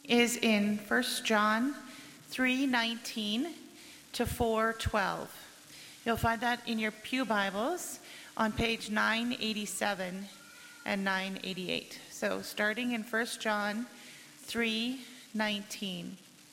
is in 1 John 3:19 to 4:12. You'll find that in your pew Bibles on page 987 and 988. So starting in 1 John 3:19.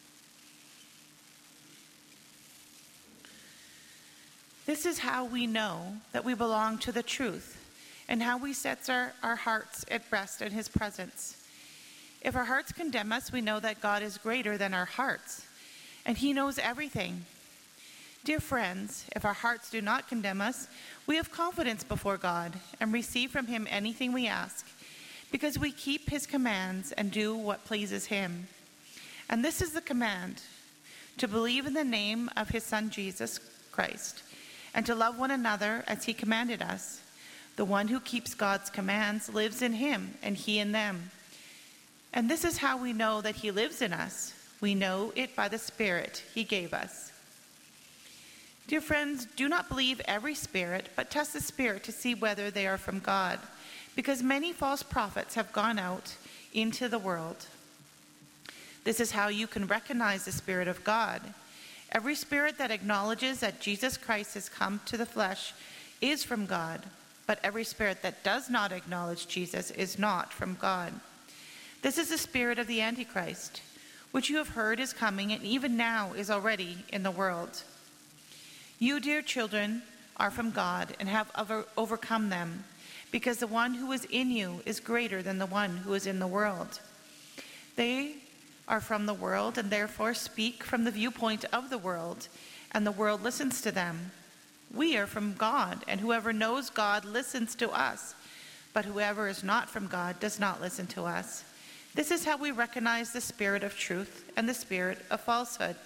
This is how we know that we belong to the truth, and how we set our hearts at rest in his presence. If our hearts condemn us, we know that God is greater than our hearts, and he knows everything. Dear friends, if our hearts do not condemn us, we have confidence before God and receive from him anything we ask, because we keep his commands and do what pleases him. And this is the command: to believe in the name of his Son Jesus Christ, and to love one another as he commanded us. The one who keeps God's commands lives in him, and he in them. And this is how we know that he lives in us. We know it by the Spirit he gave us. Dear friends, do not believe every spirit, but test the Spirit to see whether they are from God, because many false prophets have gone out into the world. This is how you can recognize the Spirit of God. Every spirit that acknowledges that Jesus Christ has come to the flesh is from God, but every spirit that does not acknowledge Jesus is not from God. This is the spirit of the Antichrist, which you have heard is coming and even now is already in the world. You, dear children, are from God and have overcome them, because the one who is in you is greater than the one who is in the world. They are from the world and therefore speak from the viewpoint of the world, and the world listens to them. We are from God, and whoever knows God listens to us, but whoever is not from God does not listen to us. This is how we recognize the spirit of truth and the spirit of falsehood.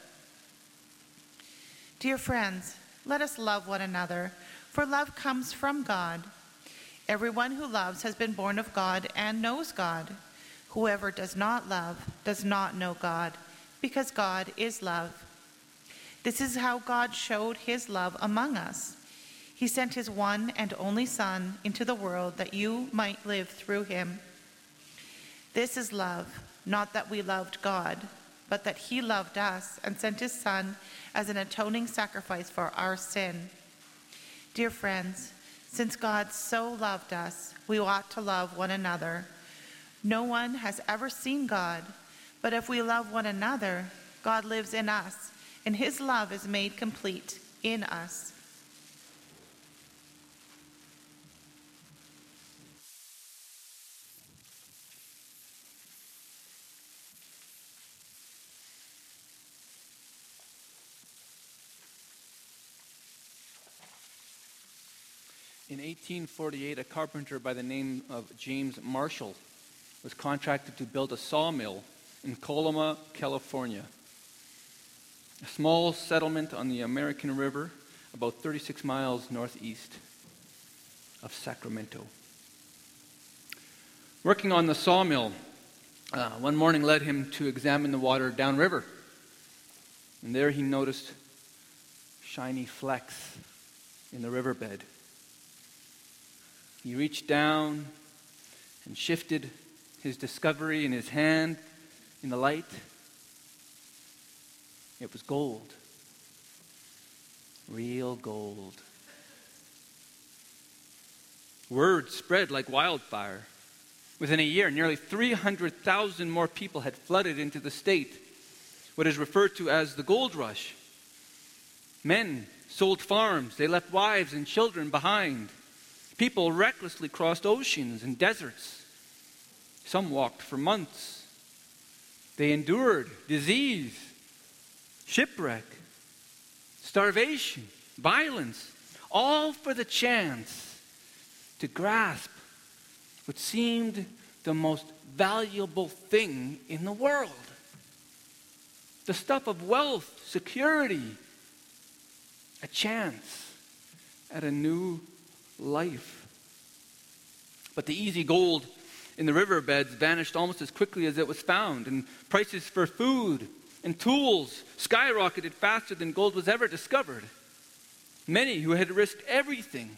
Dear friends, let us love one another, for love comes from God. Everyone who loves has been born of God and knows God. Whoever does not love does not know God, because God is love. This is how God showed his love among us. He sent his one and only Son into the world that you might live through him. This is love, not that we loved God, but that he loved us and sent his Son as an atoning sacrifice for our sin. Dear friends, since God so loved us, we ought to love one another. No one has ever seen God, but if we love one another, God lives in us, and his love is made complete in us. In 1848, a carpenter by the name of James Marshall was contracted to build a sawmill in Coloma, California, a small settlement on the American River about 36 miles northeast of Sacramento. Working on the sawmill, one morning led him to examine the water downriver, and there he noticed shiny flecks in the riverbed. He reached down and shifted his discovery in his hand in the light. It was gold. Real gold. Word spread like wildfire. Within a year, nearly 300,000 more people had flooded into the state, what is referred to as the gold rush. Men sold farms. They left wives and children behind. People recklessly crossed oceans and deserts. Some walked for months. They endured disease, shipwreck, starvation, violence, all for the chance to grasp what seemed the most valuable thing in the world. The stuff of wealth, security, a chance at a new life. But the easy gold in the riverbeds vanished almost as quickly as it was found, and prices for food and tools skyrocketed faster than gold was ever discovered. Many who had risked everything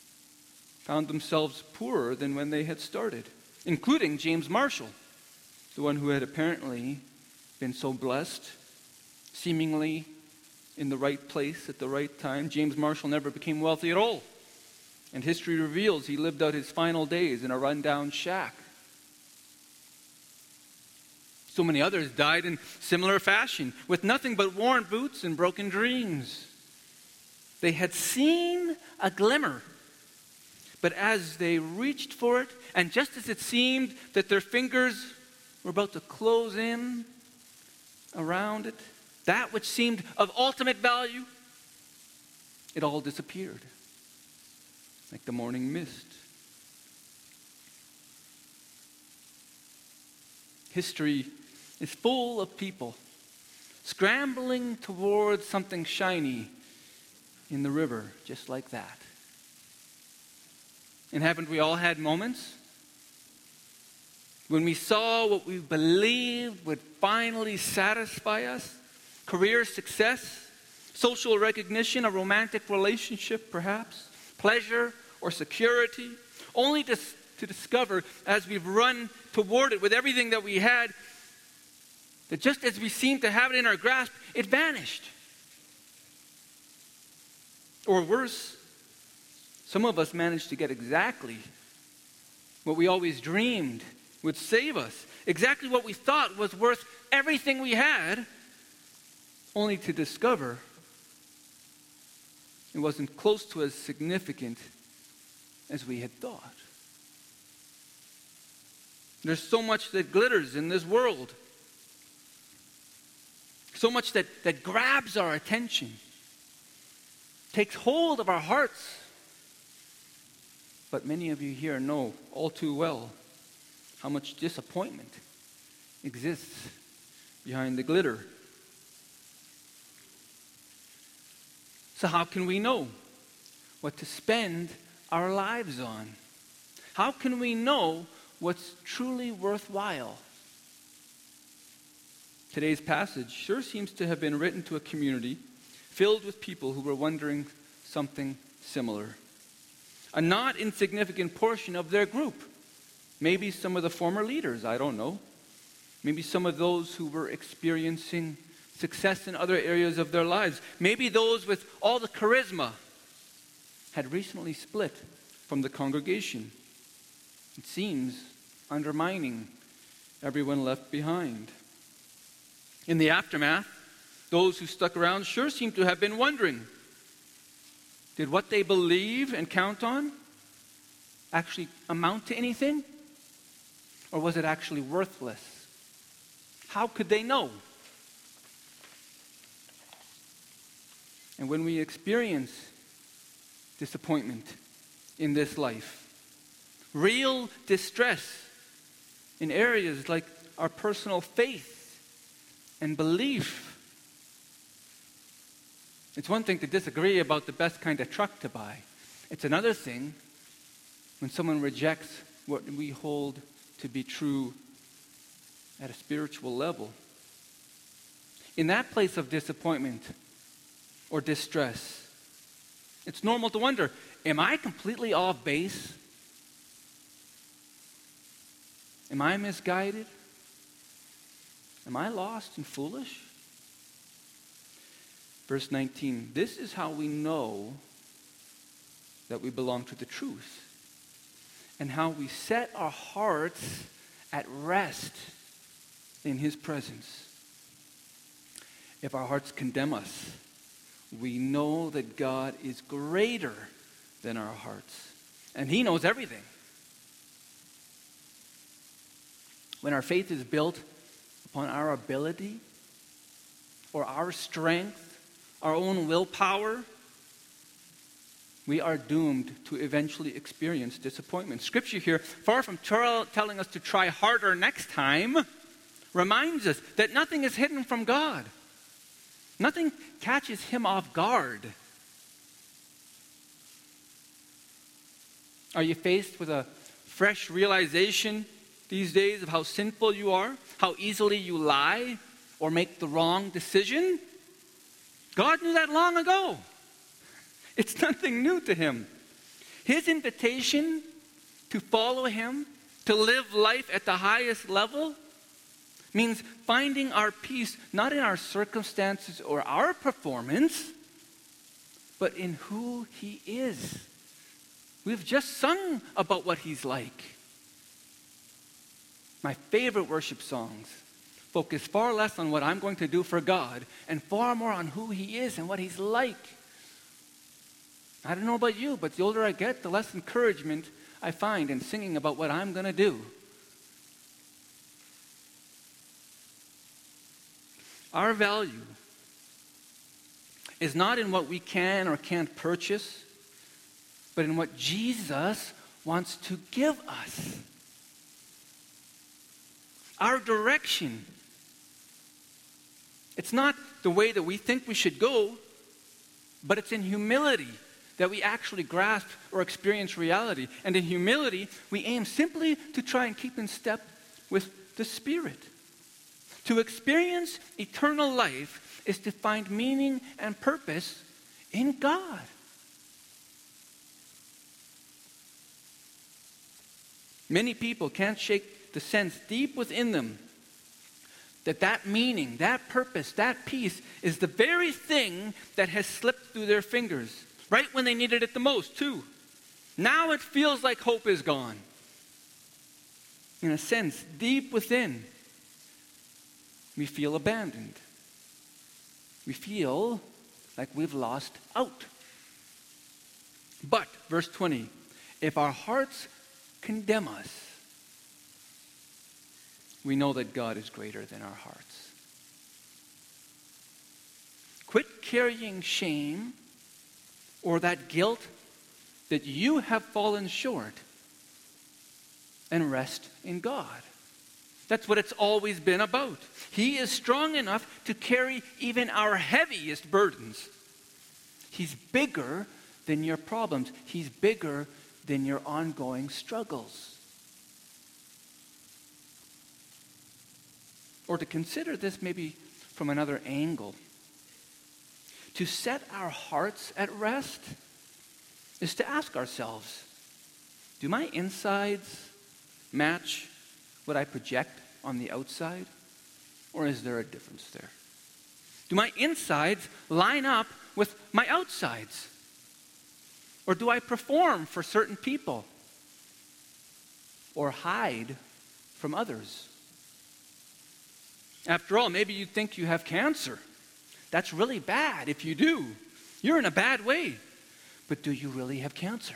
found themselves poorer than when they had started, including James Marshall. the one who had apparently been so blessed, seemingly in the right place at the right time. James Marshall never became wealthy at all. And history reveals he lived out his final days in a rundown shack. So many others died in similar fashion, with nothing but worn boots and broken dreams. They had seen a glimmer, but as they reached for it, and just as it seemed that their fingers were about to close in around it, that which seemed of ultimate value, it all disappeared, like the morning mist. History is full of people scrambling towards something shiny in the river, just like that. And haven't we all had moments when we saw what we believed would finally satisfy us? Career success, social recognition, a romantic relationship perhaps, pleasure or security, only to discover as we've run toward it with everything that we had, that just as we seemed to have it in our grasp, it vanished. Or worse, some of us managed to get exactly what we always dreamed would save us, exactly what we thought was worth everything we had, only to discover it wasn't close to as significant as we had thought. There's so much that glitters in this world. So much that grabs our attention, takes hold of our hearts. But many of you here know all too well how much disappointment exists behind the glitter. So how can we know what to spend our lives on? How can we know what's truly worthwhile? Today's passage sure seems to have been written to a community filled with people who were wondering something similar. A not insignificant portion of their group. Maybe some of the former leaders, I don't know. Maybe some of those who were experiencing success in other areas of their lives. Maybe those with all the charisma had recently split from the congregation. It seems undermining everyone left behind. In the aftermath, those who stuck around sure seem to have been wondering, did what they believe and count on actually amount to anything? Or was it actually worthless? How could they know? And when we experience disappointment in this life, real distress in areas like our personal faith and belief, it's one thing to disagree about the best kind of truck to buy. It's another thing when someone rejects what we hold to be true at a spiritual level. In that place of disappointment or distress, it's normal to wonder, am I completely off base? Am I misguided? Am I lost and foolish? Verse 19, this is how we know that we belong to the truth and how we set our hearts at rest in His presence. If our hearts condemn us, we know that God is greater than our hearts, and He knows everything. When our faith is built upon our ability or our strength, our own willpower, we are doomed to eventually experience disappointment. Scripture here, far from telling us to try harder next time, reminds us that nothing is hidden from God. Nothing catches Him off guard. Are you faced with a fresh realization these days of how sinful you are, how easily you lie or make the wrong decision? God knew that long ago. It's nothing new to Him. His invitation to follow Him, to live life at the highest level, means finding our peace not in our circumstances or our performance, but in who he is. We've just sung about what he's like. My favorite worship songs focus far less on what I'm going to do for God and far more on who he is and what he's like. I don't know about you, but the older I get, the less encouragement I find in singing about what I'm going to do. Our value is not in what we can or can't purchase, but in what Jesus wants to give us. Our direction, it's not the way that we think we should go, but it's in humility that we actually grasp or experience reality. And in humility, we aim simply to try and keep in step with the Spirit. To experience eternal life is to find meaning and purpose in God. Many people can't shake the sense deep within them that meaning, that purpose, that peace is the very thing that has slipped through their fingers, right when they needed it the most, too. Now it feels like hope is gone. In a sense, deep within, we feel abandoned. We feel like we've lost out. But, verse 20, if our hearts condemn us, we know that God is greater than our hearts. Quit carrying shame or that guilt that you have fallen short and rest in God. That's what it's always been about. He is strong enough to carry even our heaviest burdens. He's bigger than your problems. He's bigger than your ongoing struggles. Or to consider this maybe from another angle. To set our hearts at rest is to ask ourselves, do my insides match what I project on the outside? Or is there a difference there? Do my insides line up with my outsides? Or do I perform for certain people? Or hide from others? After all, maybe you think you have cancer. That's really bad if you do. You're in a bad way. But do you really have cancer?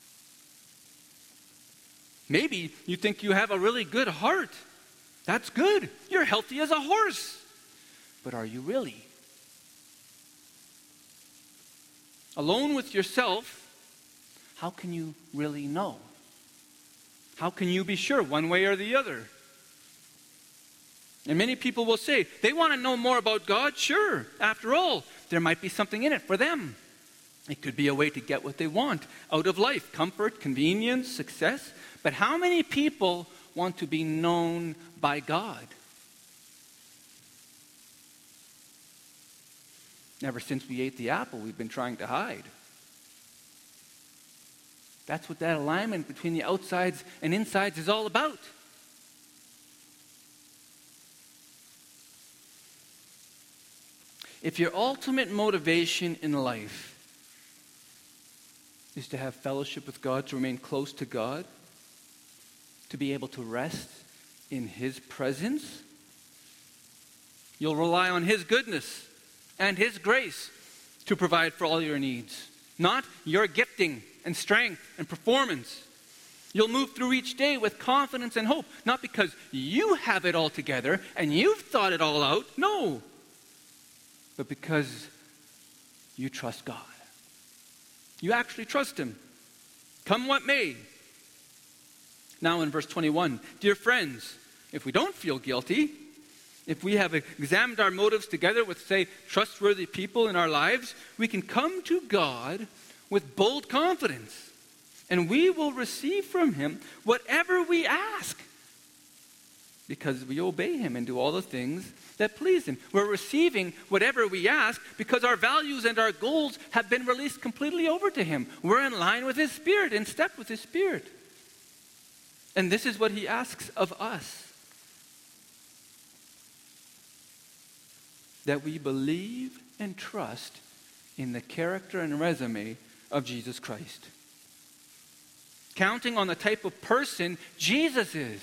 Maybe you think you have a really good heart. That's good. You're healthy as a horse. But are you really? Alone with yourself, how can you really know? How can you be sure one way or the other? And many people will say, they want to know more about God. Sure, after all, there might be something in it for them. It could be a way to get what they want out of life, comfort, convenience, success. But how many people want to be known by God? Ever since we ate the apple, we've been trying to hide. That's what that alignment between the outsides and insides is all about. If your ultimate motivation in life is to have fellowship with God, to remain close to God, to be able to rest in His presence, you'll rely on His goodness and His grace to provide for all your needs, not your gifting and strength and performance. You'll move through each day with confidence and hope, not because you have it all together and you've thought it all out, no, but because you trust God. You actually trust Him, come what may. Now in verse 21, dear friends, if we don't feel guilty, if we have examined our motives together with, say, trustworthy people in our lives, we can come to God with bold confidence, and we will receive from Him whatever we ask, because we obey Him and do all the things that please Him. We're receiving whatever we ask because our values and our goals have been released completely over to Him. We're in line with His Spirit, in step with His Spirit. And this is what He asks of us. that we believe and trust in the character and resume of Jesus Christ. Counting on the type of person Jesus is,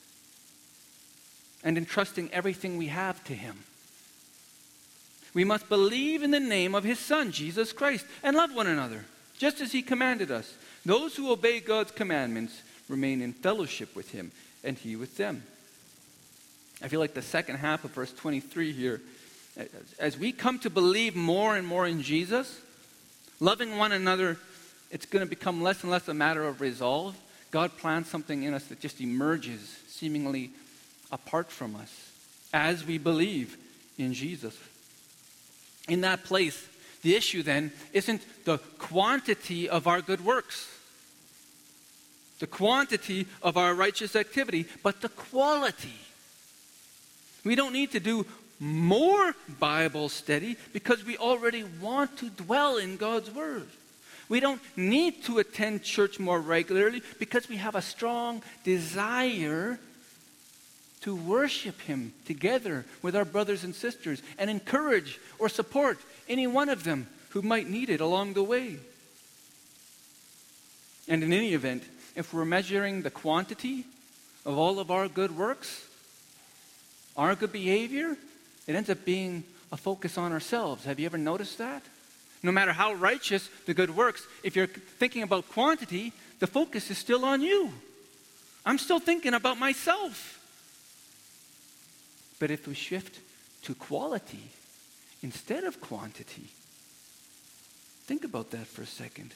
and entrusting everything we have to him. We must believe in the name of his Son, Jesus Christ, and love one another, just as he commanded us. Those who obey God's commandments remain in fellowship with him, and he with them. I feel like the second half of verse 23 here, as we come to believe more and more in Jesus, loving one another, it's going to become less and less a matter of resolve. God plans something in us that just emerges seemingly apart from us as we believe in Jesus. In that place, the issue then isn't the quantity of our good works, the quantity of our righteous activity, but the quality. We don't need to do more Bible study because we already want to dwell in God's Word. We don't need to attend church more regularly because we have a strong desire to worship him together with our brothers and sisters and encourage or support any one of them who might need it along the way. And in any event, if we're measuring the quantity of all of our good works, our good behavior, it ends up being a focus on ourselves. Have you ever noticed that? No matter how righteous the good works, if you're thinking about quantity, the focus is still on you. I'm still thinking about myself. But if we shift to quality instead of quantity, think about that for a second.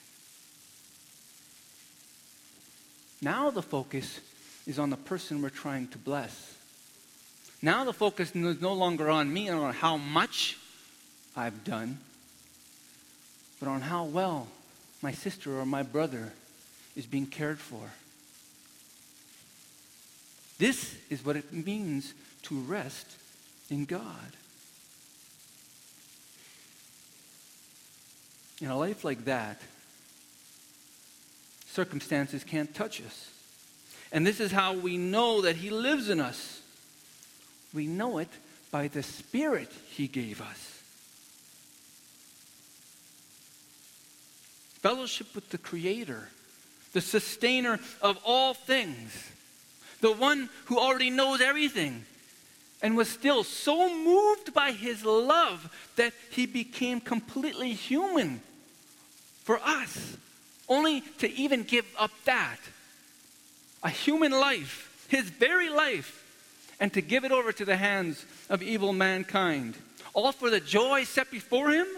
Now the focus is on the person we're trying to bless. Now the focus is no longer on me and on how much I've done, but on how well my sister or my brother is being cared for. This is what it means to rest in God. In a life like that, circumstances can't touch us. And this is how we know that he lives in us. We know it by the Spirit he gave us. Fellowship with the Creator, the sustainer of all things, the one who already knows everything, and was still so moved by his love that he became completely human for us, only to even give up that, a human life, his very life, and to give it over to the hands of evil mankind, all for the joy set before him.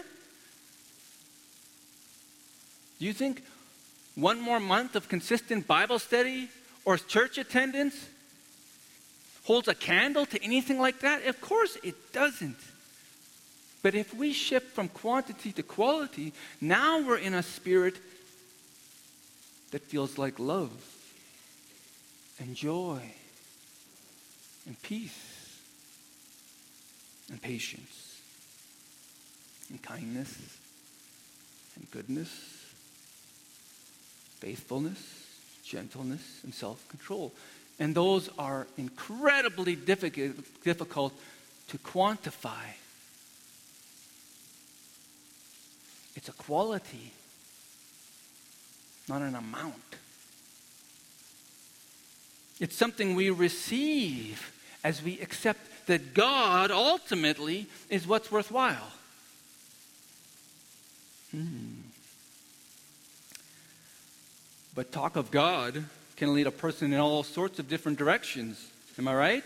Do you think one more month of consistent Bible study or church attendance holds a candle to anything like that? Of course it doesn't. But if we shift from quantity to quality, now we're in a spirit that feels like love and joy and peace and patience and kindness and goodness, faithfulness, gentleness, and self-control. And those are incredibly difficult to quantify. It's a quality, not an amount. It's something we receive as we accept that God ultimately is what's worthwhile. But talk of God can lead a person in all sorts of different directions. Am I right?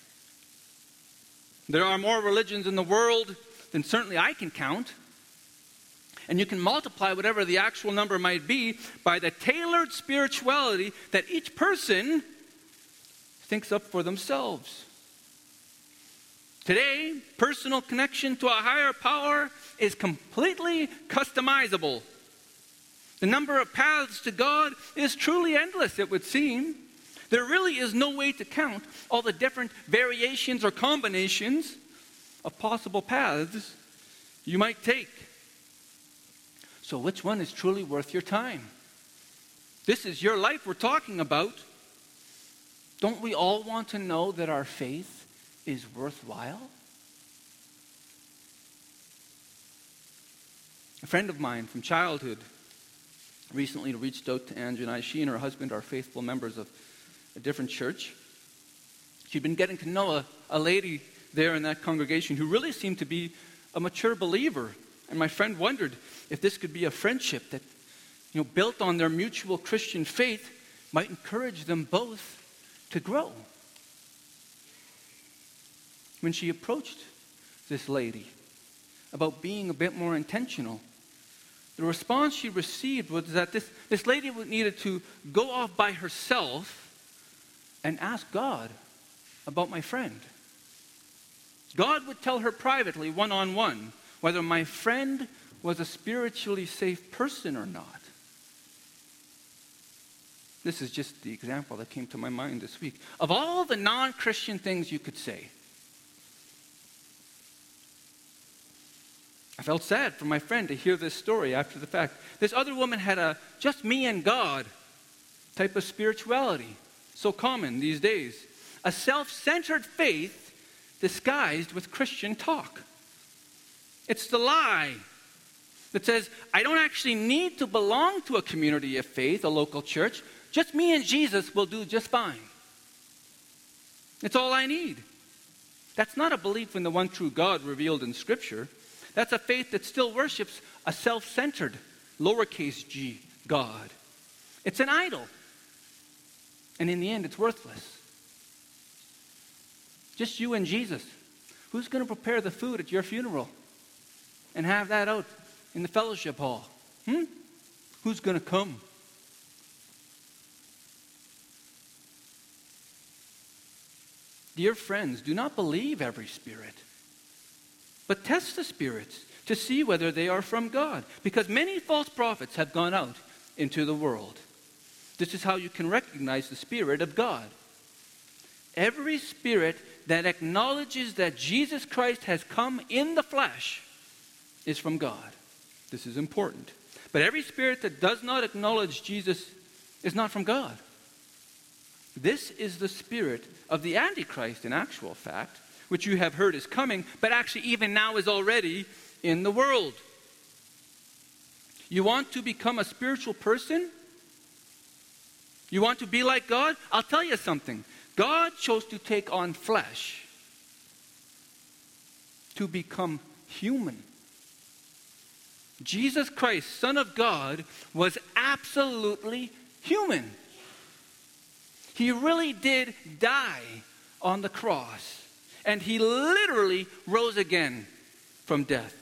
There are more religions in the world than certainly I can count. And you can multiply whatever the actual number might be by the tailored spirituality that each person thinks up for themselves. Today, personal connection to a higher power is completely customizable. The number of paths to God is truly endless, it would seem. There really is no way to count all the different variations or combinations of possible paths you might take. So which one is truly worth your time? This is your life we're talking about. Don't we all want to know that our faith is worthwhile? A friend of mine from childhood recently reached out to Angie and I. She and her husband are faithful members of a different church. She'd been getting to know a lady there in that congregation who really seemed to be a mature believer. And my friend wondered if this could be a friendship that, built on their mutual Christian faith, might encourage them both to grow. When she approached this lady about being a bit more intentional, the response she received was that this lady needed to go off by herself and ask God about my friend. God would tell her privately, one-on-one, whether my friend was a spiritually safe person or not. This is just the example that came to my mind this week. Of all the non-Christian things you could say, I felt sad for my friend to hear this story after the fact. This other woman had a just me and God type of spirituality, so common these days. A self-centered faith disguised with Christian talk. It's the lie that says, I don't actually need to belong to a community of faith, a local church. Just me and Jesus will do just fine. It's all I need. That's not a belief in the one true God revealed in Scripture. That's a faith that still worships a self-centered, lowercase g, God. It's an idol. And in the end, it's worthless. Just you and Jesus. Who's going to prepare the food at your funeral and have that out in the fellowship hall? Who's going to come? Dear friends, do not believe every spirit, but test the spirits to see whether they are from God, because many false prophets have gone out into the world. This is how you can recognize the Spirit of God. Every spirit that acknowledges that Jesus Christ has come in the flesh is from God. This is important. But every spirit that does not acknowledge Jesus is not from God. This is the spirit of the Antichrist, in actual fact, which you have heard is coming, but actually even now is already in the world. You want to become a spiritual person? You want to be like God? I'll tell you something. God chose to take on flesh to become human. Jesus Christ, Son of God, was absolutely human. He really did die on the cross. And he literally rose again from death.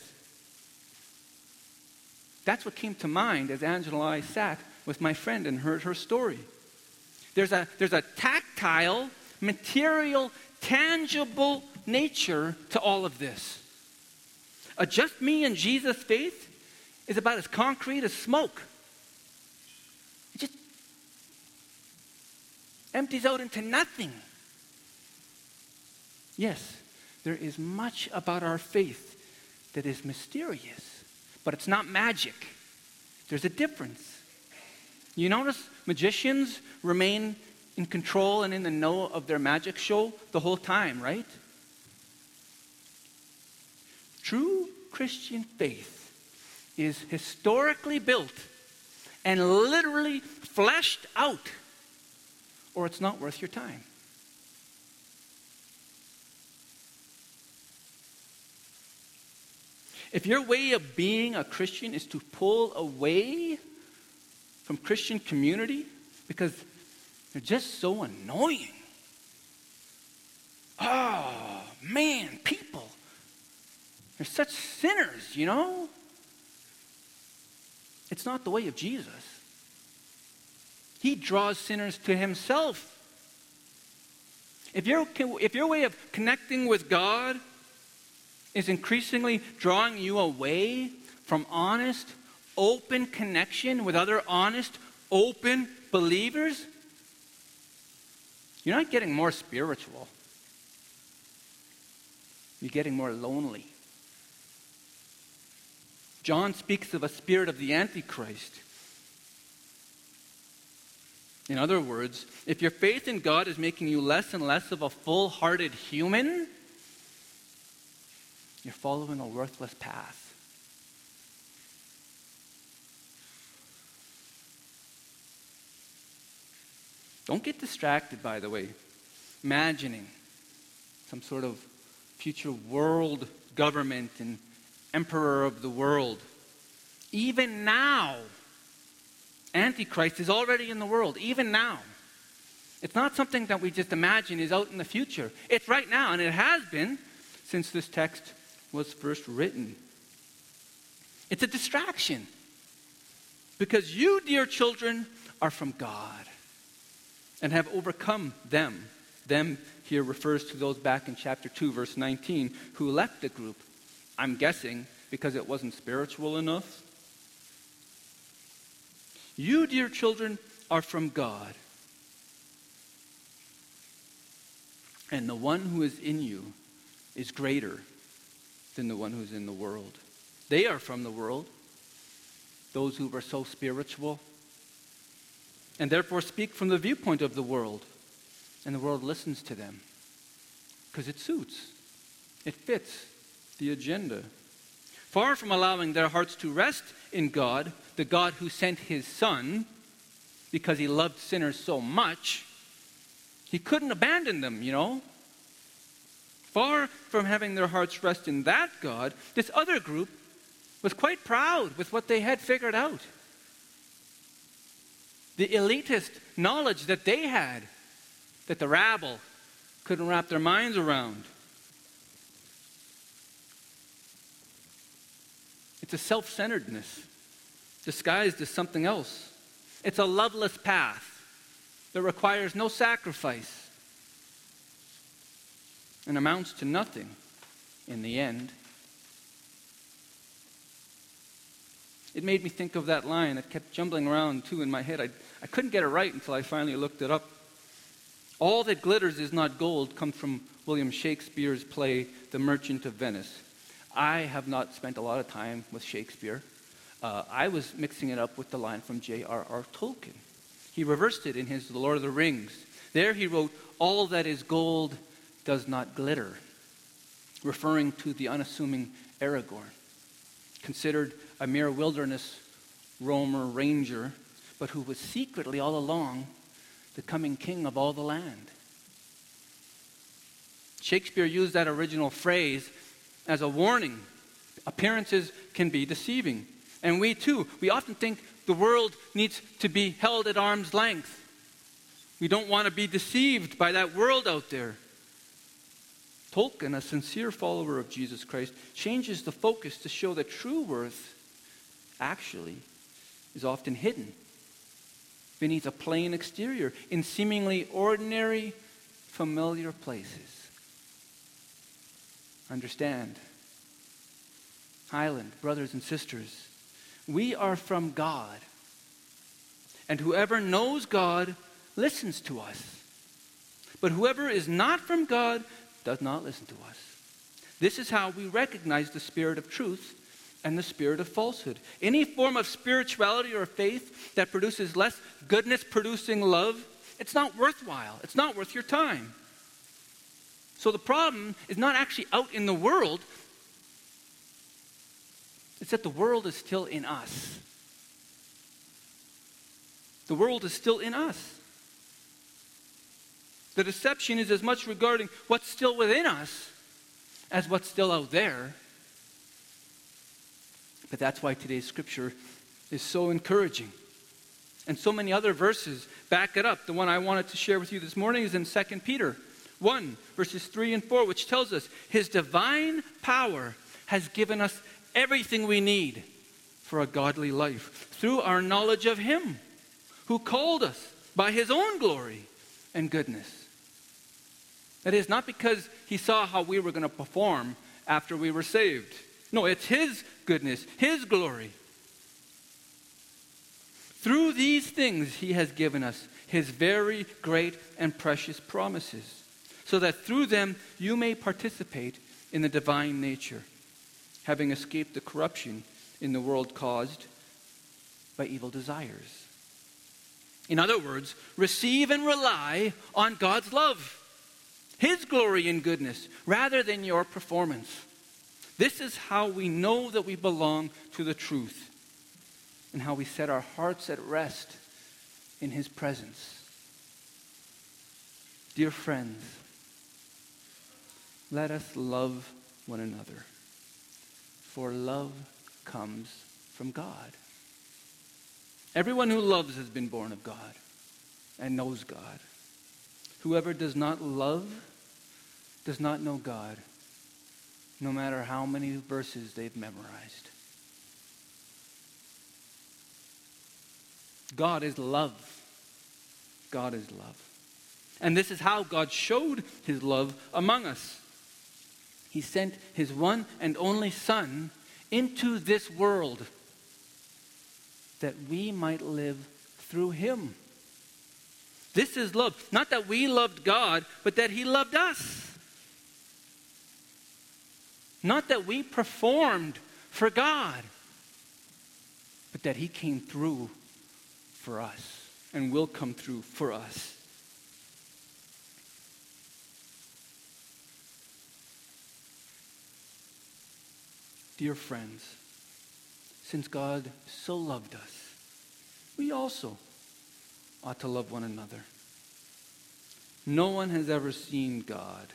That's what came to mind as Angela and I sat with my friend and heard her story. There's a tactile, material, tangible nature to all of this. A just me and Jesus faith is about as concrete as smoke. It just empties out into nothing. Yes, there is much about our faith that is mysterious, but it's not magic. There's a difference. You notice magicians remain in control and in the know of their magic show the whole time, right? True Christian faith is historically built and literally fleshed out, or it's not worth your time. If your way of being a Christian is to pull away from Christian community because they're just so annoying. Oh, man, people. They're such sinners, you know? It's not the way of Jesus. He draws sinners to himself. If your way of connecting with God is increasingly drawing you away from honest, open connection with other honest, open believers, you're not getting more spiritual. You're getting more lonely. John speaks of a spirit of the Antichrist. In other words, if your faith in God is making you less and less of a full-hearted human, you're following a worthless path. Don't get distracted, by the way, imagining some sort of future world government and emperor of the world. Even now, Antichrist is already in the world, even now. It's not something that we just imagine is out in the future. It's right now, and it has been since this text was first written. It's a distraction because you, dear children, are from God and have overcome them. Them here refers to those back in chapter 2, verse 19, who left the group. I'm guessing because it wasn't spiritual enough. You, dear children, are from God. And the one who is in you is greater than the one who is in the world. They are from the world, those who are so spiritual, and therefore speak from the viewpoint of the world. And the world listens to them because it suits, it fits the agenda. Far from allowing their hearts to rest in God, the God who sent his Son, because he loved sinners so much, he couldn't abandon them, Far from having their hearts rest in that God, this other group was quite proud with what they had figured out. The elitist knowledge that they had, that the rabble couldn't wrap their minds around. It's a self-centeredness disguised as something else. It's a loveless path that requires no sacrifice and amounts to nothing in the end. It made me think of that line that kept jumbling around too in my head. I couldn't get it right until I finally looked it up. All that glitters is not gold comes from William Shakespeare's play, The Merchant of Venice. I have not spent a lot of time with Shakespeare. I was mixing it up with the line from J.R.R. Tolkien. He reversed it in his The Lord of the Rings. There he wrote, all that is gold does not glitter, referring to the unassuming Aragorn, considered a mere wilderness roamer ranger, but who was secretly all along the coming king of all the land. Shakespeare used that original phrase as a warning. Appearances can be deceiving. And we too, we often think the world needs to be held at arm's length. We don't want to be deceived by that world out there. Tolkien, a sincere follower of Jesus Christ, changes the focus to show that true worth actually is often hidden beneath a plain exterior in seemingly ordinary, familiar places. Understand, Highland brothers and sisters, we are from God, and whoever knows God listens to us. But whoever is not from God does not listen to us. This is how we recognize the spirit of truth and the spirit of falsehood. Any form of spirituality or faith that produces less goodness-producing love, it's not worthwhile. It's not worth your time. So the problem is not actually out in the world. It's that the world is still in us. The world is still in us. The deception is as much regarding what's still within us as what's still out there. But that's why today's scripture is so encouraging. And so many other verses back it up. The one I wanted to share with you this morning is in 2 Peter 1, verses 3 and 4, which tells us, His divine power has given us everything we need for a godly life through our knowledge of Him who called us by His own glory and goodness. That is, not because He saw how we were going to perform after we were saved. No, it's His goodness, His glory. Through these things He has given us His very great and precious promises, so that through them you may participate in the divine nature, having escaped the corruption in the world caused by evil desires. In other words, receive and rely on God's love, His glory and goodness, rather than your performance. This is how we know that we belong to the truth and how we set our hearts at rest in His presence. Dear friends, let us love one another, for love comes from God. Everyone who loves has been born of God and knows God. Whoever does not love does not know God, no matter how many verses they've memorized. God is love. God is love. And this is how God showed his love among us. He sent his one and only Son into this world that we might live through him. This is love. Not that we loved God, but that he loved us. Not that we performed for God, but that he came through for us and will come through for us. Dear friends, since God so loved us, we also ought to love one another. No one has ever seen God.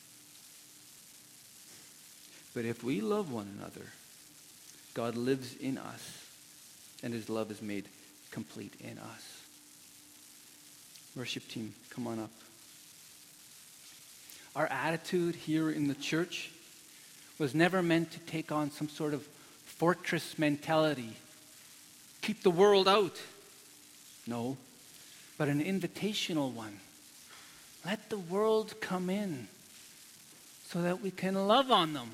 But if we love one another, God lives in us, and his love is made complete in us. Worship team, come on up. Our attitude here in the church was never meant to take on some sort of fortress mentality. Keep the world out. No, but an invitational one. Let the world come in so that we can love on them.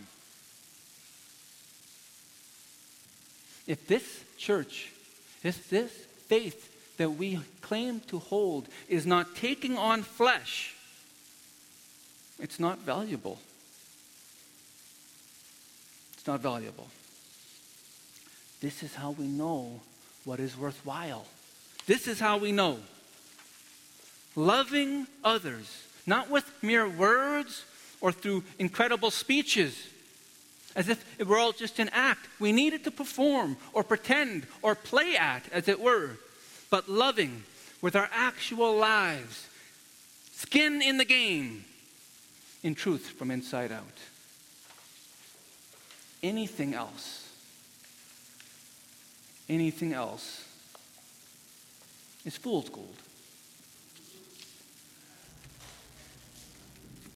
If this church, if this faith that we claim to hold is not taking on flesh, it's not valuable. It's not valuable. This is how we know what is worthwhile. This is how we know. Loving others, not with mere words or through incredible speeches, as if it were all just an act we needed to perform or pretend or play at, as it were, but loving with our actual lives, skin in the game, in truth from inside out. Anything else is fool's gold.